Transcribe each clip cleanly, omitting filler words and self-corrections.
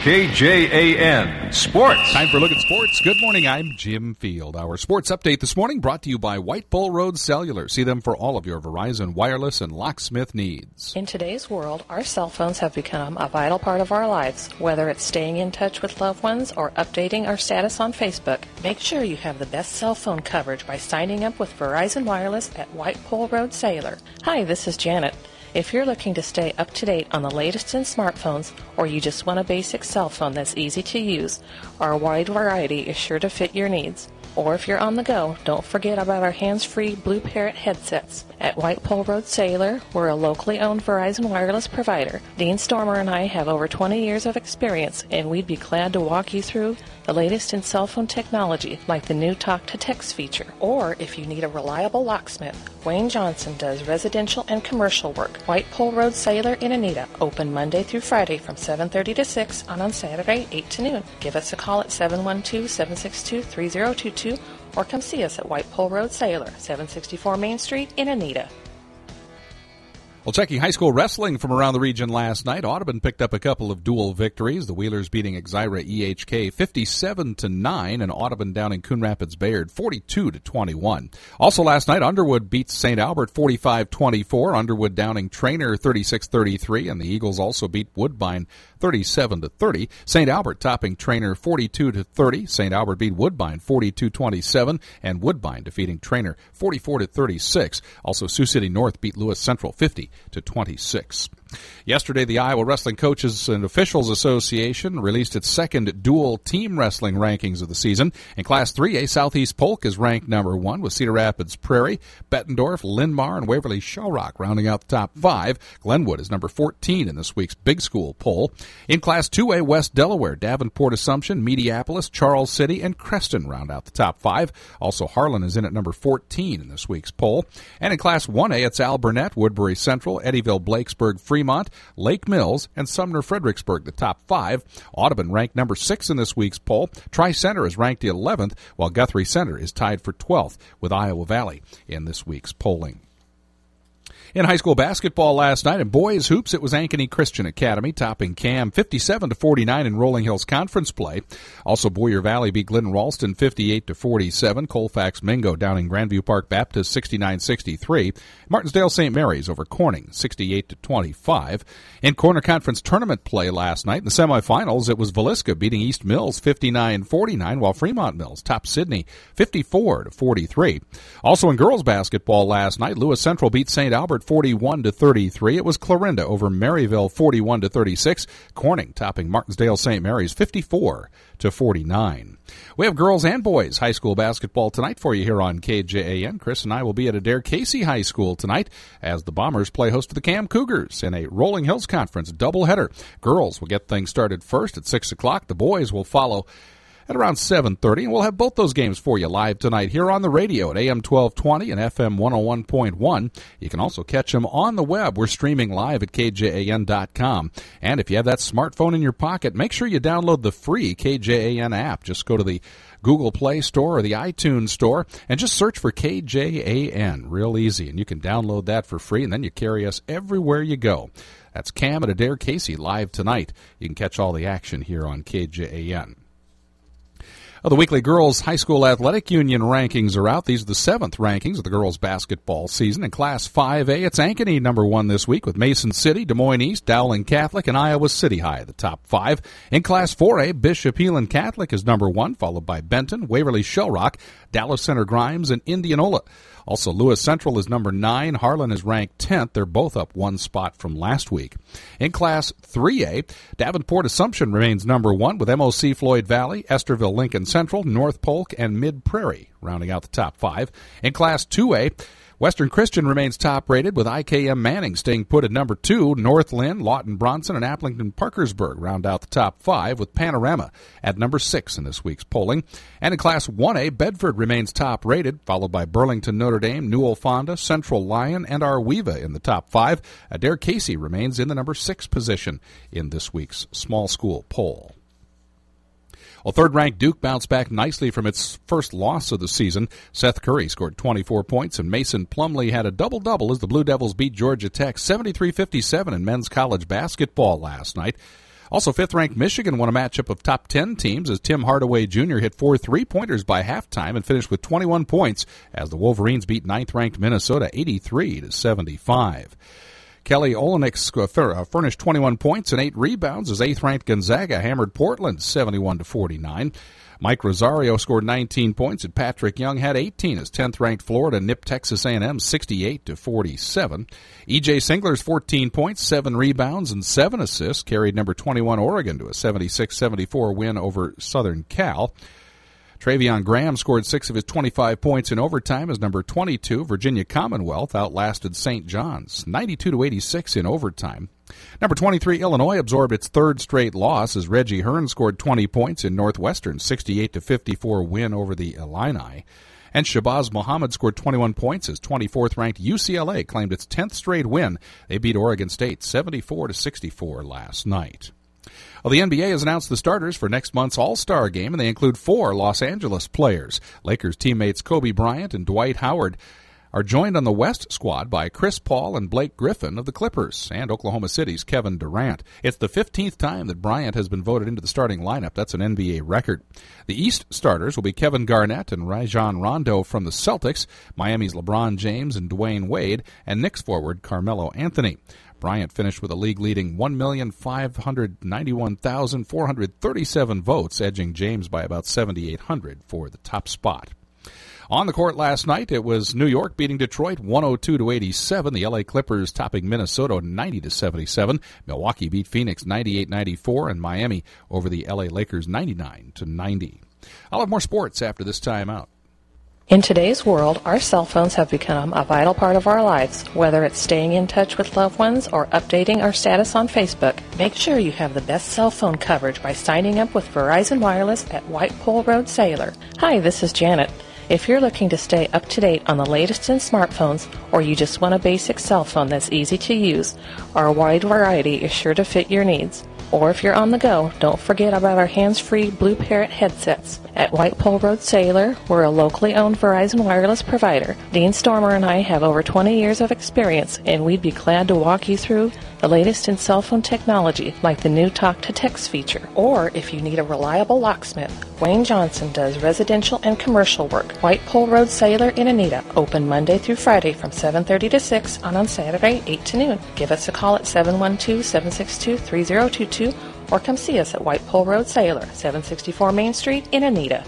KJAN Sports. Time for a look at sports. Good morning, I'm Jim Field. Our sports update this morning brought to you by White Pole Road Cellular. See them for all of your Verizon wireless and locksmith needs. In today's world, our cell phones have become a vital part of our lives. Whether it's staying in touch with loved ones or updating our status on Facebook, make sure you have the best cell phone coverage by signing up with Verizon Wireless at White Pole Road Cellular. Hi, this is Janet. If you're looking to stay up to date on the latest in smartphones, or you just want a basic cell phone that's easy to use, our wide variety is sure to fit your needs. Or if you're on the go, don't forget about our hands-free Blue Parrot headsets. At White Pole Road Cellular, we're a locally owned Verizon wireless provider. Dean Stormer and I have over 20 years of experience, and we'd be glad to walk you through the latest in cell phone technology, like the new Talk to Text feature. Or if you need a reliable locksmith, Wayne Johnson does residential and commercial work. White Pole Road Cellular in Anita, open Monday through Friday from 7:30 to 6, and on Saturday 8 to noon. Give us a call at 712-762-3022 or come see us at White Pole Road Cellular, 764 Main Street in Anita. Well, checking high school wrestling from around the region last night, Audubon picked up a couple of dual victories. The Wheelers beating Exira EHK 57-9, and Audubon downing Coon Rapids Bayard 42-21. Also last night, Underwood beats St. Albert 45-24. Underwood downing Trainer 36-33, and the Eagles also beat Woodbine 37-30. St. Albert topping Trainer 42-30. St. Albert beat Woodbine 42-27, and Woodbine defeating Trainer 44-36. Also, Sioux City North beat Lewis Central 50-26. Yesterday, the Iowa Wrestling Coaches and Officials Association released its second dual team wrestling rankings of the season. In Class 3A, Southeast Polk is ranked number 1 with Cedar Rapids Prairie, Bettendorf, Linn-Mar, and Waverly Shellrock rounding out the top 5. Glenwood is number 14 in this week's Big School poll. In Class 2A, West Delaware, Davenport Assumption, Mediapolis, Charles City, and Creston round out the top 5. Also, Harlan is in at number 14 in this week's poll. And in Class 1A, it's Al Burnett, Woodbury Central, Eddyville, Blakesburg, Fremont, Lake Mills, and Sumner Fredericksburg, the top 5. Audubon ranked number 6 in this week's poll. Tri-Center is ranked 11th, while Guthrie Center is tied for 12th with Iowa Valley in this week's polling. In high school basketball last night, in boys hoops, it was Ankeny Christian Academy topping Cam 57-49 in Rolling Hills Conference play. Also, Boyer Valley beat Glidden Ralston 58-47. Colfax Mingo downing Grandview Park Baptist 69-63. Martinsdale St. Mary's over Corning 68-25. In Corner Conference tournament play last night, in the semifinals, it was Villisca beating East Mills 59-49, while Fremont Mills topped Sidney 54-43. Also in girls basketball last night, Lewis Central beat St. Albert 41-33. It was Clarinda over Maryville 41-36. Corning topping Martinsdale St. Mary's 54-49. We have girls and boys high school basketball tonight for you here on KJAN. Chris and I will be at Adair Casey High School tonight as the Bombers play host to the Cam Cougars in a Rolling Hills Conference doubleheader. Girls will get things started first at 6 o'clock. The boys will follow at around 7:30, and we'll have both those games for you live tonight here on the radio at AM 1220 and FM 101.1. You can also catch them on the web. We're streaming live at KJAN.com. And if you have that smartphone in your pocket, make sure you download the free KJAN app. Just go to the Google Play Store or the iTunes Store and just search for KJAN. Real easy, and you can download that for free, and then you carry us everywhere you go. That's Cam at Adair Casey live tonight. You can catch all the action here on KJAN. The weekly Girls High School Athletic Union rankings are out. These are the 7th rankings of the girls basketball season. In Class 5A, it's Ankeny number 1 this week with Mason City, Des Moines East, Dowling Catholic, and Iowa City High, the top 5. In Class 4A, Bishop Elon Catholic is number 1, followed by Benton, Waverly Shellrock, Dallas Center Grimes, and Indianola. Also, Lewis Central is number 9. Harlan is ranked 10th. They're both up 1 spot from last week. In Class 3A, Davenport Assumption remains number 1 with MOC Floyd Valley, Esterville Lincoln Central, North Polk, and Mid Prairie rounding out the top 5. In Class 2A, Western Christian remains top-rated with IKM Manning staying put at number 2. North Lynn, Lawton Bronson, and Applington Parkersburg round out the top 5 with Panorama at number 6 in this week's polling. And in Class 1A, Bedford remains top-rated, followed by Burlington Notre Dame, Newell Fonda, Central Lyon, and Arweva in the top 5. Adair Casey remains in the number 6 position in this week's small school poll. Well, third-ranked Duke bounced back nicely from its first loss of the season. Seth Curry scored 24 points, and Mason Plumlee had a double-double as the Blue Devils beat Georgia Tech 73-57 in men's college basketball last night. Also, fifth-ranked Michigan won a matchup of top 10 teams as Tim Hardaway Jr. hit 4 3-pointers by halftime and finished with 21 points as the Wolverines beat ninth-ranked Minnesota 83-75. Kelly Olynyk furnished 21 points and 8 rebounds as 8th-ranked Gonzaga hammered Portland 71-49. Mike Rosario scored 19 points, and Patrick Young had 18 as 10th-ranked Florida nipped Texas A&M 68-47. E.J. Singler's 14 points, 7 rebounds, and 7 assists carried number 21 Oregon to a 76-74 win over Southern Cal. Travion Graham scored 6 of his 25 points in overtime as number 22 Virginia Commonwealth outlasted St. John's 92-86 in overtime. Number 23 Illinois absorbed its third straight loss as Reggie Hearn scored 20 points in Northwestern's 68-54 win over the Illini. And Shabazz Muhammad scored 21 points as 24th-ranked UCLA claimed its 10th straight win. They beat Oregon State 74-64 last night. Well, the NBA has announced the starters for next month's All-Star game, and they include 4 Los Angeles players. Lakers teammates Kobe Bryant and Dwight Howard are joined on the West squad by Chris Paul and Blake Griffin of the Clippers and Oklahoma City's Kevin Durant. It's the 15th time that Bryant has been voted into the starting lineup. That's an NBA record. The East starters will be Kevin Garnett and Rajon Rondo from the Celtics, Miami's LeBron James and Dwayne Wade, and Knicks forward Carmelo Anthony. Bryant finished with a league-leading 1,591,437 votes, edging James by about 7,800 for the top spot. On the court last night, it was New York beating Detroit 102-87. The LA Clippers topping Minnesota 90-77. Milwaukee beat Phoenix 98-94, and Miami over the LA Lakers 99-90. I'll have more sports after this timeout. In today's world, our cell phones have become a vital part of our lives. Whether it's staying in touch with loved ones or updating our status on Facebook, make sure you have the best cell phone coverage by signing up with Verizon Wireless at White Pole Road Sailor. Hi, this is Janet. If you're looking to stay up to date on the latest in smartphones, or you just want a basic cell phone that's easy to use, our wide variety is sure to fit your needs. Or if you're on the go, don't forget about our hands-free Blue Parrot headsets. At White Pole Road Sailor, we're a locally owned Verizon Wireless provider. Dean Stormer and I have over 20 years of experience, and we'd be glad to walk you through the latest in cell phone technology, like the new Talk to Text feature. Or if you need a reliable locksmith, Wayne Johnson does residential and commercial work. White Pole Road Sailor in Anita, open Monday through Friday from 7:30 to 6, and on Saturday 8 to noon. Give us a call at 712-762-3022 or come see us at White Pole Road Sailor, 764 Main Street in Anita.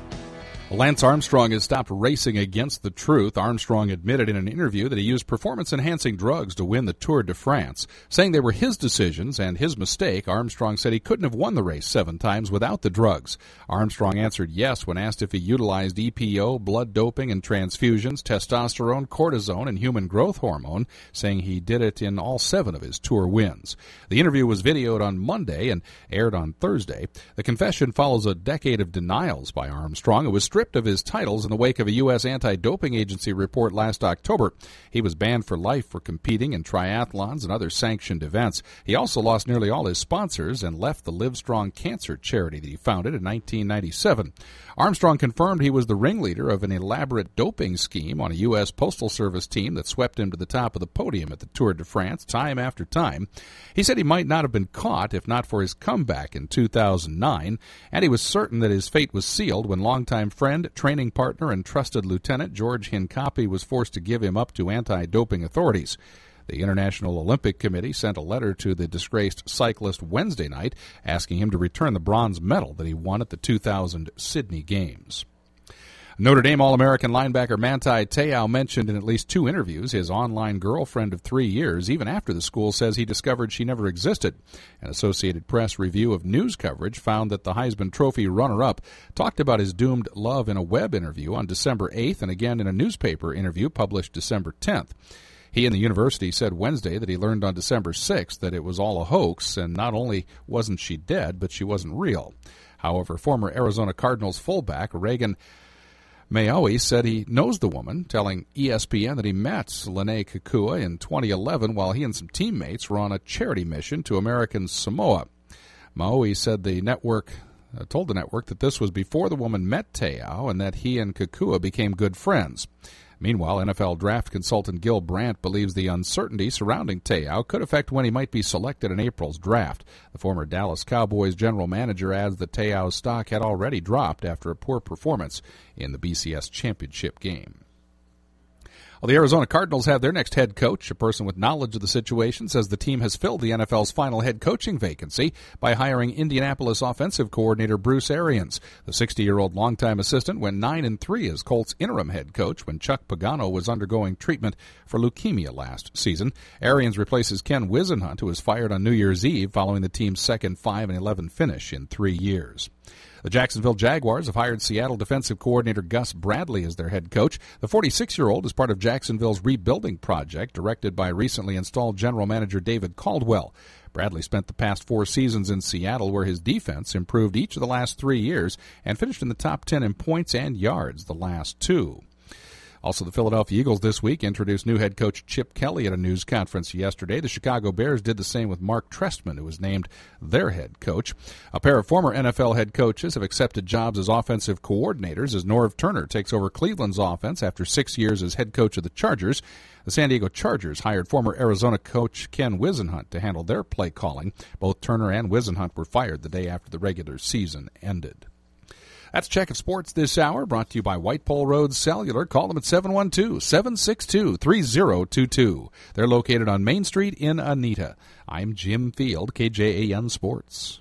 Lance Armstrong has stopped racing against the truth. Armstrong admitted in an interview that he used performance-enhancing drugs to win the Tour de France. Saying they were his decisions and his mistake, Armstrong said he couldn't have won the race 7 times without the drugs. Armstrong answered yes when asked if he utilized EPO, blood doping and transfusions, testosterone, cortisone, and human growth hormone, saying he did it in all 7 of his Tour wins. The interview was videoed on Monday and aired on Thursday. The confession follows a decade of denials by Armstrong, who was stripped of his titles in the wake of a U.S. anti-doping agency report last October. He was banned for life for competing in triathlons and other sanctioned events. He also lost nearly all his sponsors and left the Livestrong Cancer charity that he founded in 1997. Armstrong confirmed he was the ringleader of an elaborate doping scheme on a U.S. Postal Service team that swept him to the top of the podium at the Tour de France time after time. He said he might not have been caught if not for his comeback in 2009, and he was certain that his fate was sealed when longtime friend, training partner, and trusted lieutenant George Hincapie was forced to give him up to anti-doping authorities. The International Olympic Committee sent a letter to the disgraced cyclist Wednesday night asking him to return the bronze medal that he won at the 2000 Sydney Games. Notre Dame All-American linebacker Manti Te'o mentioned in at least 2 interviews his online girlfriend of 3 years, even after the school says he discovered she never existed. An Associated Press review of news coverage found that the Heisman Trophy runner-up talked about his doomed love in a web interview on December 8th and again in a newspaper interview published December 10th. He and the university said Wednesday that he learned on December 6th that it was all a hoax, and not only wasn't she dead, but she wasn't real. However, former Arizona Cardinals fullback Reagan Mayowi said he knows the woman, telling ESPN that he met Lene Kekua in 2011 while he and some teammates were on a charity mission to American Samoa. Mayowi said the network told the network that this was before the woman met Te'o and that he and Kekua became good friends. Meanwhile, NFL draft consultant Gil Brandt believes the uncertainty surrounding Te'o could affect when he might be selected in April's draft. The former Dallas Cowboys general manager adds that Te'o's stock had already dropped after a poor performance in the BCS championship game. Well, the Arizona Cardinals have their next head coach. A person with knowledge of the situation says the team has filled the NFL's final head coaching vacancy by hiring Indianapolis offensive coordinator Bruce Arians. The 60-year-old longtime assistant went 9-3 as Colts interim head coach when Chuck Pagano was undergoing treatment for leukemia last season. Arians replaces Ken Whisenhunt, who was fired on New Year's Eve following the team's second 5-11 finish in 3 years. The Jacksonville Jaguars have hired Seattle defensive coordinator Gus Bradley as their head coach. The 46-year-old is part of Jacksonville's rebuilding project directed by recently installed general manager David Caldwell. Bradley spent the past 4 seasons in Seattle, where his defense improved each of the last 3 years and finished in the top 10 in points and yards the last 2. Also, the Philadelphia Eagles this week introduced new head coach Chip Kelly at a news conference yesterday. The Chicago Bears did the same with Mark Trestman, who was named their head coach. A pair of former NFL head coaches have accepted jobs as offensive coordinators as Norv Turner takes over Cleveland's offense after 6 years as head coach of the Chargers. The San Diego Chargers hired former Arizona coach Ken Whisenhunt to handle their play calling. Both Turner and Whisenhunt were fired the day after the regular season ended. That's Check of Sports this hour, brought to you by White Pole Road Cellular. Call them at 712-762-3022. They're located on Main Street in Anita. I'm Jim Field, KJAN Sports.